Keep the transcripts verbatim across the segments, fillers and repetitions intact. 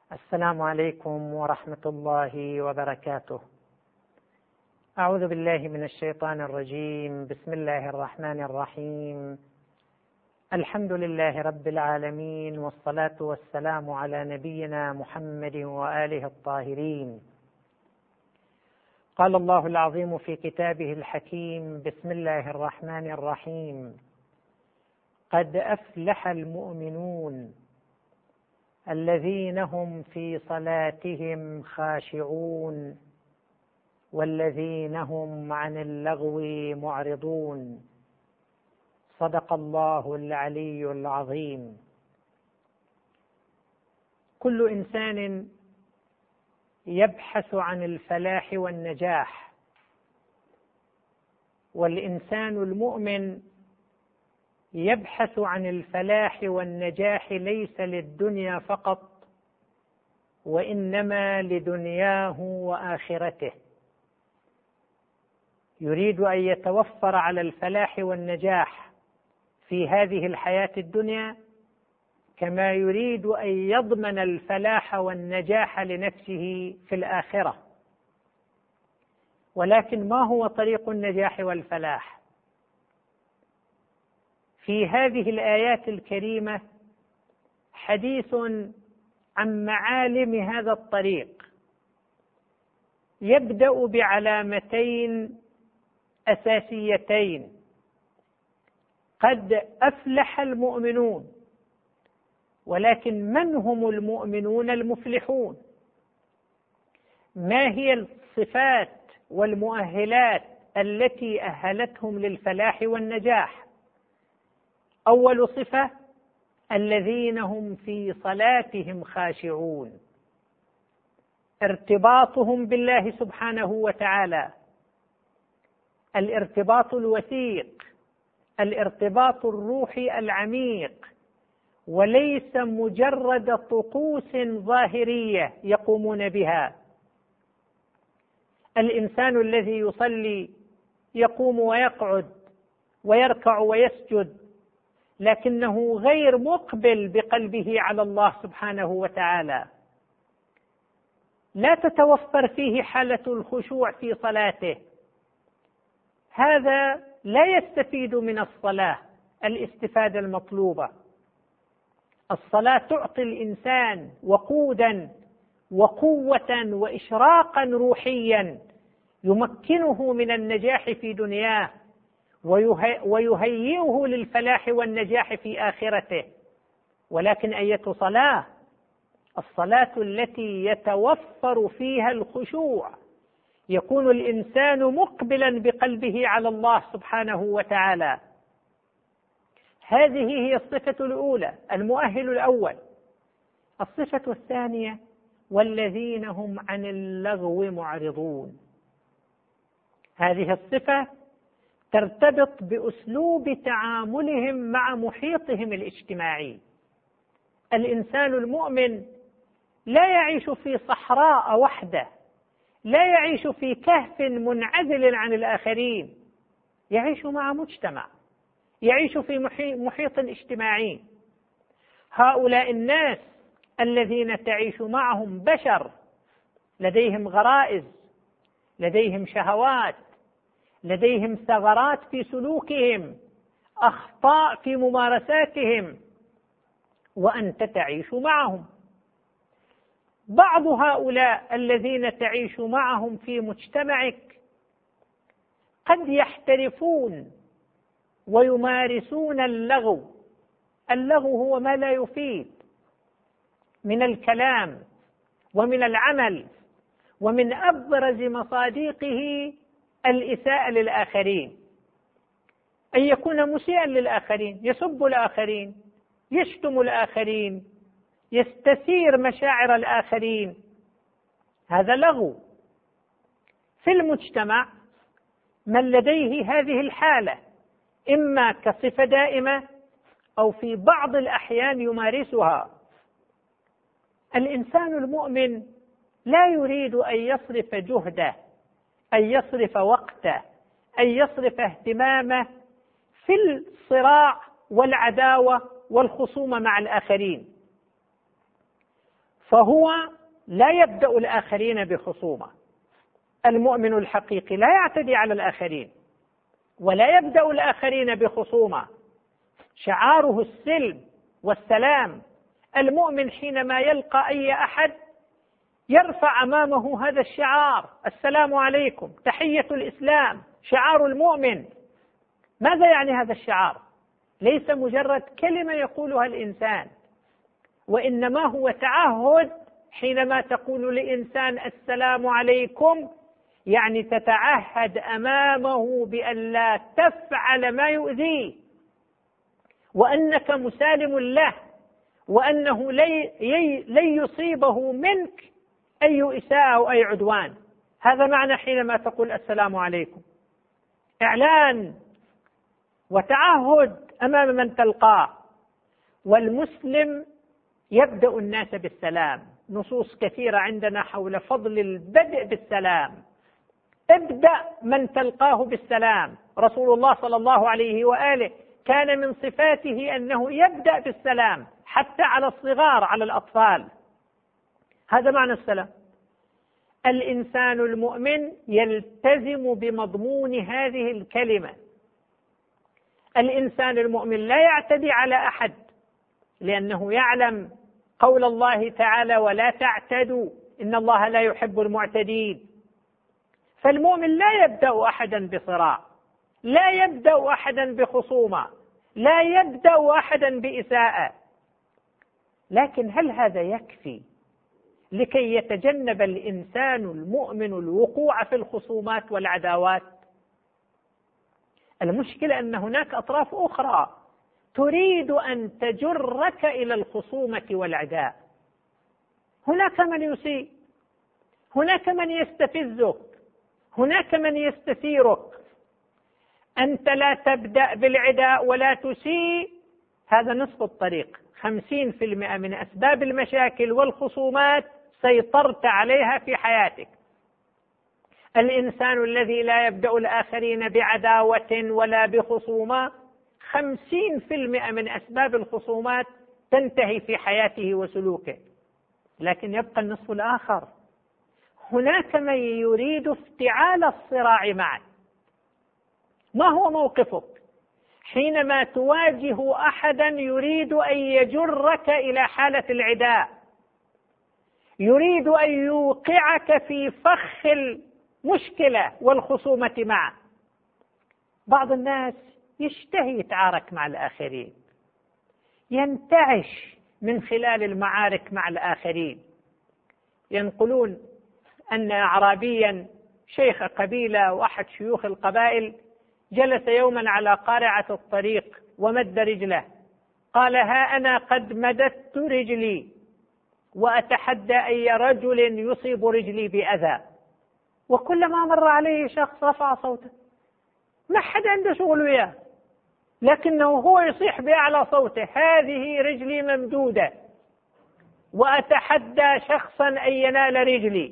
السلام عليكم ورحمة الله وبركاته. أعوذ بالله من الشيطان الرجيم. بسم الله الرحمن الرحيم. الحمد لله رب العالمين، والصلاة والسلام على نبينا محمد وآله الطاهرين. قال الله العظيم في كتابه الحكيم: بسم الله الرحمن الرحيم. قد أفلح المؤمنون الذين هم في صلاتهم خاشعون والذين هم عن اللغو معرضون. صدق الله العلي العظيم. كل إنسان يبحث عن الفلاح والنجاح، والإنسان المؤمن يبحث عن الفلاح والنجاح ليس للدنيا فقط، وإنما لدنياه وآخرته. يريد أن يتوفر على الفلاح والنجاح في هذه الحياة الدنيا، كما يريد أن يضمن الفلاح والنجاح لنفسه في الآخرة. ولكن ما هو طريق النجاح والفلاح؟ في هذه الآيات الكريمة حديث عن معالم هذا الطريق، يبدأ بعلامتين أساسيتين: قد أفلح المؤمنون. ولكن من هم المؤمنون المفلحون؟ ما هي الصفات والمؤهلات التي أهلتهم للفلاح والنجاح؟ أول صفة: الذين هم في صلاتهم خاشعون. ارتباطهم بالله سبحانه وتعالى، الارتباط الوثيق، الارتباط الروحي العميق، وليس مجرد طقوس ظاهرية يقومون بها. الإنسان الذي يصلي يقوم ويقعد ويركع ويسجد، لكنه غير مقبل بقلبه على الله سبحانه وتعالى، لا تتوفر فيه حالة الخشوع في صلاته. هذا لا يستفيد من الصلاة الاستفادة المطلوبة. الصلاة تعطي الإنسان وقودا وقوة وإشراقا روحيا يمكنه من النجاح في دنياه ويهيئه للفلاح والنجاح في آخرته. ولكن أية صلاة؟ الصلاة التي يتوفر فيها الخشوع، يكون الإنسان مقبلا بقلبه على الله سبحانه وتعالى. هذه هي الصفة الأولى، المؤهل الأول. الصفة الثانية: والذين هم عن اللغو معرضون. هذه الصفة ترتبط بأسلوب تعاملهم مع محيطهم الاجتماعي. الإنسان المؤمن لا يعيش في صحراء وحده، لا يعيش في كهف منعزل عن الآخرين، يعيش مع مجتمع، يعيش في محيط اجتماعي. هؤلاء الناس الذين تعيش معهم بشر لديهم غرائز، لديهم شهوات، لديهم ثغرات في سلوكهم، أخطاء في ممارساتهم، وأنت تعيش معهم. بعض هؤلاء الذين تعيش معهم في مجتمعك قد يحترفون ويمارسون اللغو. اللغو هو ما لا يفيد من الكلام ومن العمل، ومن أبرز مصادقه الإساءة للآخرين، أن يكون مسيئا للآخرين، يسب الآخرين، يشتم الآخرين، يستثير مشاعر الآخرين. هذا لغو. في المجتمع من لديه هذه الحالة إما كصفة دائمة أو في بعض الأحيان يمارسها. الإنسان المؤمن لا يريد أن يصرف جهده، أن يصرف وقته، أن يصرف اهتمامه في الصراع والعداوة والخصومة مع الآخرين. فهو لا يبدأ الآخرين بخصومة. المؤمن الحقيقي لا يعتدي على الآخرين ولا يبدأ الآخرين بخصومة، شعاره السلم والسلام. المؤمن حينما يلقى أي أحد يرفع أمامه هذا الشعار: السلام عليكم، تحية الإسلام، شعار المؤمن. ماذا يعني هذا الشعار؟ ليس مجرد كلمة يقولها الإنسان، وإنما هو تعهد. حينما تقول لإنسان السلام عليكم يعني تتعهد أمامه بأن لا تفعل ما يؤذيه، وأنك مسالم له، وأنه لن يصيبه منك أي إساءة أو أي عدوان. هذا معنى حينما تقول السلام عليكم، إعلان وتعهد أمام من تلقاه. والمسلم يبدأ الناس بالسلام. نصوص كثيرة عندنا حول فضل البدء بالسلام. ابدأ من تلقاه بالسلام. رسول الله صلى الله عليه وآله كان من صفاته أنه يبدأ بالسلام حتى على الصغار، على الأطفال. هذا معنى السلام. الإنسان المؤمن يلتزم بمضمون هذه الكلمة. الإنسان المؤمن لا يعتدي على أحد، لأنه يعلم قول الله تعالى: ولا تعتدوا إن الله لا يحب المعتدين. فالمؤمن لا يبدأ أحدا بصراع، لا يبدأ أحدا بخصومة، لا يبدأ أحدا بإساءة. لكن هل هذا يكفي لكي يتجنب الإنسان المؤمن الوقوع في الخصومات والعداوات؟ المشكلة أن هناك أطراف أخرى تريد أن تجرك إلى الخصومة والعداء. هناك من يسيء، هناك من يستفزك، هناك من يستثيرك. أنت لا تبدأ بالعداء ولا تسيء، هذا نصف الطريق. خمسين في المئة من أسباب المشاكل والخصومات سيطرت عليها في حياتك. الإنسان الذي لا يبدأ الآخرين بعداوة ولا بخصومة، خمسين في المئة من أسباب الخصومات تنتهي في حياته وسلوكه. لكن يبقى النصف الآخر. هناك من يريد افتعال الصراع معك. ما هو موقفك حينما تواجه أحدا يريد أن يجرك إلى حالة العداء، يريد أن يوقعك في فخ المشكلة والخصومة معه؟ بعض الناس يشتهي يتعارك مع الآخرين، ينتعش من خلال المعارك مع الآخرين. ينقلون أن أعرابيا شيخ قبيلة وأحد شيوخ القبائل جلس يوما على قارعة الطريق ومد رجله، قال: ها أنا قد مددت رجلي وأتحدى أي رجل يصيب رجلي بأذى. وكلما مر عليه شخص رفع صوته، ما حد عنده شغل وياه، لكنه هو يصيح بأعلى صوته: هذه رجلي ممدودة وأتحدى شخصا أن ينال رجلي.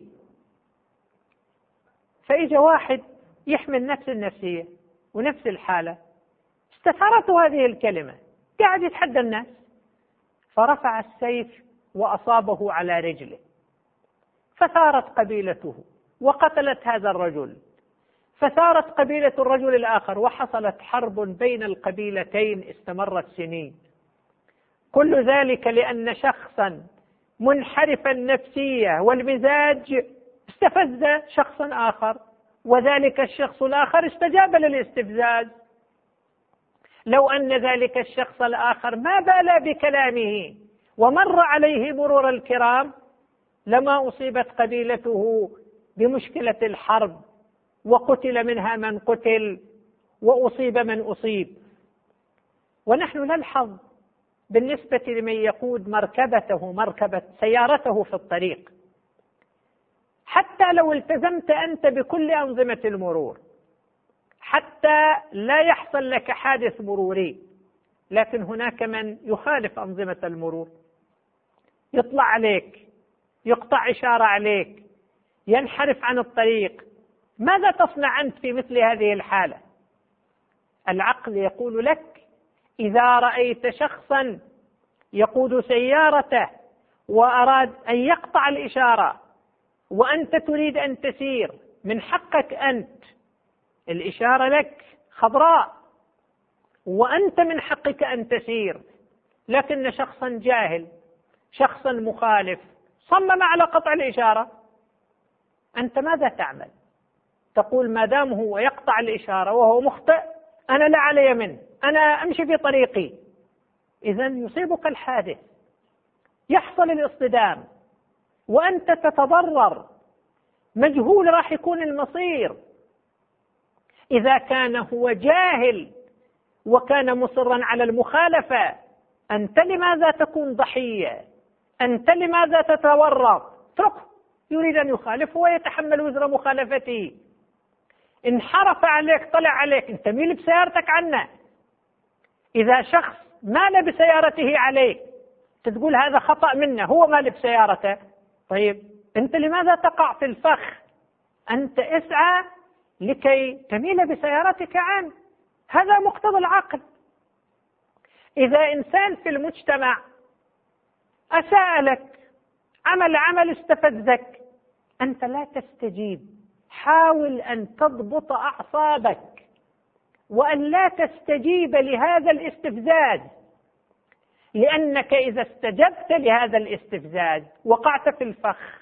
فإجا واحد يحمل نفس النفسية ونفس الحالة، استثارته هذه الكلمة، قاعد يتحدى الناس، فرفع السيف وأصابه على رجله، فثارت قبيلته وقتلت هذا الرجل، فثارت قبيلة الرجل الآخر، وحصلت حرب بين القبيلتين استمرت سنين. كل ذلك لأن شخصا منحرف النفسية والمزاج استفز شخصا آخر، وذلك الشخص الآخر استجاب للاستفزاز. لو أن ذلك الشخص الآخر ما بالى بكلامه ومر عليه مرور الكرام لما أصيبت قبيلته بمشكلة الحرب، وقتل منها من قتل وأصيب من أصيب. ونحن نلحظ بالنسبة لمن يقود مركبته مركبة سيارته في الطريق، حتى لو التزمت أنت بكل أنظمة المرور حتى لا يحصل لك حادث مروري، لكن هناك من يخالف أنظمة المرور، يطلع عليك، يقطع إشارة عليك، ينحرف عن الطريق. ماذا تصنع أنت في مثل هذه الحالة؟ العقل يقول لك: إذا رأيت شخصا يقود سيارته وأراد أن يقطع الإشارة وأنت تريد أن تسير، من حقك أنت، الإشارة لك خضراء وأنت من حقك أن تسير، لكن شخصا جاهل، شخصا مخالف صمم على قطع الإشارة، أنت ماذا تعمل؟ تقول ما دام هو يقطع الإشارة وهو مخطئ أنا لا علي منه، أنا أمشي في طريقي. إذن يصيبك الحادث، يحصل الاصطدام وأنت تتضرر، مجهول راح يكون المصير. إذا كان هو جاهل وكان مصرا على المخالفة، أنت لماذا تكون ضحية؟ أنت لماذا تتورط؟ اتركه، يريد أن يخالف ويتحمل وزر مخالفته. انحرف عليك، طلع عليك، انت ميل بسيارتك عنه. إذا شخص مال بسيارته عليك تقول هذا خطأ منه، هو مال بسيارته، طيب أنت لماذا تقع في الفخ؟ أنت اسعى لكي تميل بسيارتك عنه، هذا مقتضى العقل. إذا إنسان في المجتمع أساء لك، عمل عمل استفزك، أنت لا تستجيب، حاول أن تضبط أعصابك وأن لا تستجيب لهذا الاستفزاز، لأنك إذا استجبت لهذا الاستفزاز وقعت في الفخ،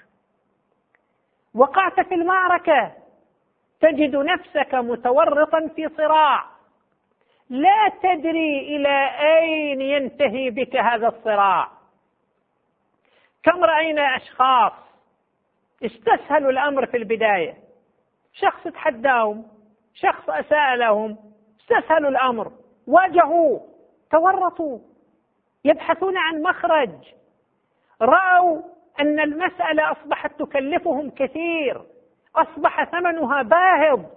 وقعت في المعركة، تجد نفسك متورطا في صراع لا تدري إلى أين ينتهي بك هذا الصراع. كم رأينا أشخاص استسهلوا الأمر في البداية، شخص تحداهم، شخص أساء لهم، استسهلوا الأمر، واجهوا، تورطوا، يبحثون عن مخرج، رأوا أن المسألة أصبحت تكلفهم كثير، أصبح ثمنها باهظ.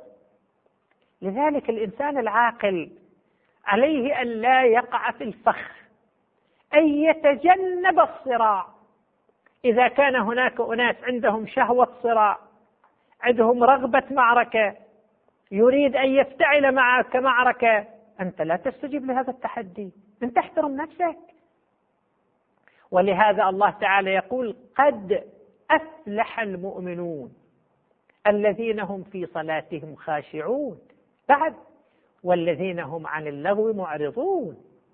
لذلك الإنسان العاقل عليه أن لا يقع في الفخ، أن يتجنب الصراع. إذا كان هناك أناس عندهم شهوة صراع، عندهم رغبة معركة، يريد أن يفتعل معك معركة، أنت لا تستجيب لهذا التحدي، أنت تحترم نفسك. ولهذا الله تعالى يقول قد أفلح المؤمنون الذين هم في صلاتهم خاشعون، بعد والذين هم عن اللغو معرضون.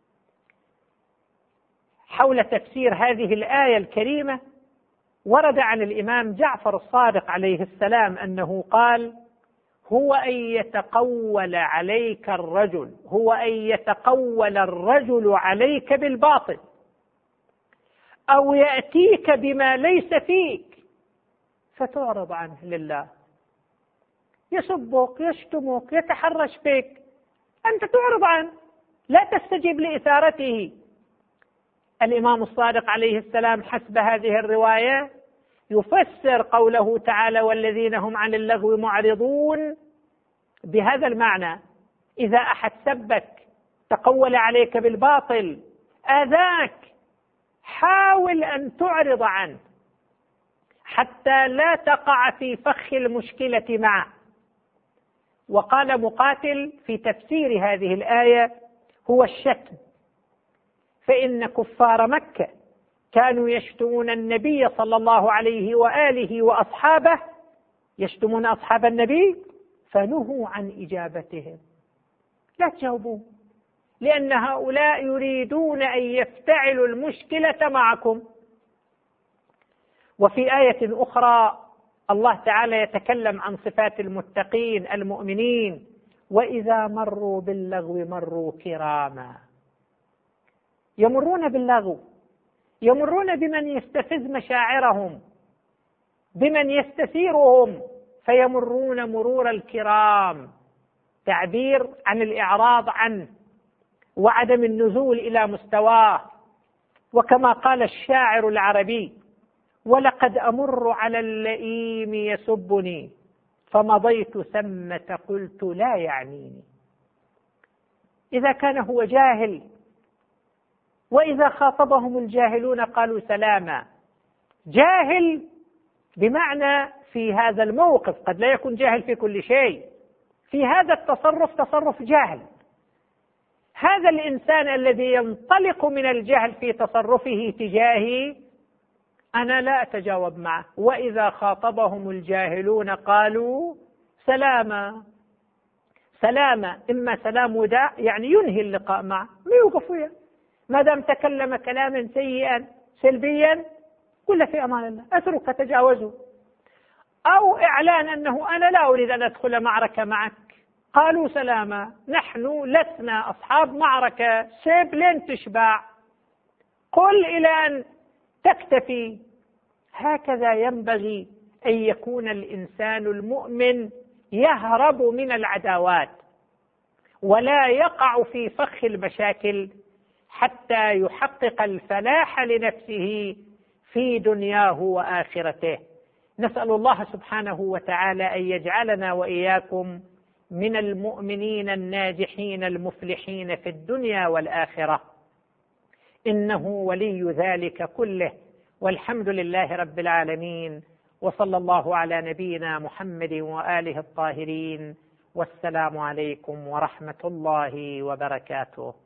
حول تفسير هذه الآية الكريمة ورد عن الإمام جعفر الصادق عليه السلام أنه قال: هو أن يتقول عليك الرجل هو أن يتقول الرجل عليك بالباطل، أو يأتيك بما ليس فيك فتعرض عنه لله، يسبك، يشتمك، يتحرش بك، أنت تعرض عنه، لا تستجيب لإثارته. الإمام الصادق عليه السلام حسب هذه الرواية يفسر قوله تعالى: والذين هم عن اللغو معرضون، بهذا المعنى: إذا أحد سبك، تقول عليك بالباطل، آذاك، حاول أن تعرض عنه حتى لا تقع في فخ المشكلة معه. وقال مقاتل في تفسير هذه الآية: هو الشتم، فإن كفار مكة كانوا يشتمون النبي صلى الله عليه وآله وأصحابه، يشتمون أصحاب النبي فنهوا عن إجابتهم، لا تجاوبوا، لأن هؤلاء يريدون أن يفتعلوا المشكلة معكم. وفي آية أخرى الله تعالى يتكلم عن صفات المتقين المؤمنين: وإذا مروا باللغو مروا كراما. يمرون باللغو، يمرون بمن يستفز مشاعرهم، بمن يستثيرهم، فيمرون مرور الكرام، تعبير عن الإعراض عنه وعدم النزول إلى مستواه. وكما قال الشاعر العربي: ولقد أمر على اللئيم يسبني فمضيت ثمة قلت لا يعنيني. إذا كان هو جاهل، وإذا خاطبهم الجاهلون قالوا سلاما. جاهل بمعنى في هذا الموقف، قد لا يكون جاهل في كل شيء، في هذا التصرف تصرف جاهل. هذا الإنسان الذي ينطلق من الجهل في تصرفه تجاهي أنا لا أتجاوب معه، وإذا خاطبهم الجاهلون قالوا سلاما. سلاما إما سلام وداع يعني ينهي اللقاء معه، ما يوقف وياه، ما دام تكلم كلاما سيئا سلبيا قل له في أمان الله أترك تجاوزه، أو إعلان أنه أنا لا أريد أن أدخل معركة معك. قالوا سلاما، نحن لسنا أصحاب معركة، سيب لين تشبع، قل إلى أن تكتفي. هكذا ينبغي أن يكون الإنسان المؤمن، يهرب من العداوات ولا يقع في فخ المشاكل حتى يحقق الفلاح لنفسه في دنياه وآخرته. نسأل الله سبحانه وتعالى أن يجعلنا وإياكم من المؤمنين الناجحين المفلحين في الدنيا والآخرة، إنه ولي ذلك كله، والحمد لله رب العالمين، وصلى الله على نبينا محمد وآله الطاهرين، والسلام عليكم ورحمة الله وبركاته.